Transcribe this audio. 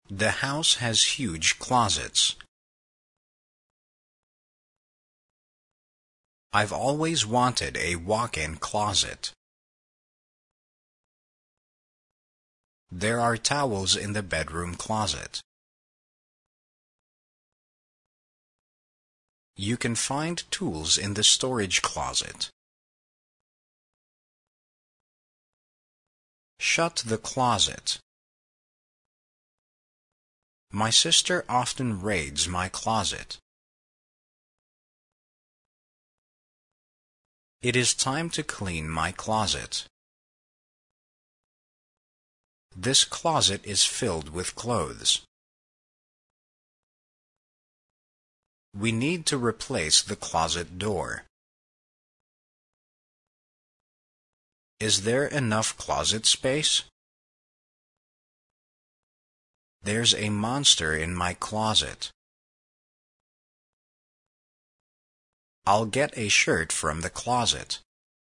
The house has huge closets. I've always wanted a walk-in closet. There are towels in the bedroom closet. You can find tools in the storage closet. Shut the closet. My sister often raids my closet. It is time to clean my closet. This closet is filled with clothes. We need to replace the closet door. Is there enough closet space? There's a monster in my closet. I'll get a shirt from the closet.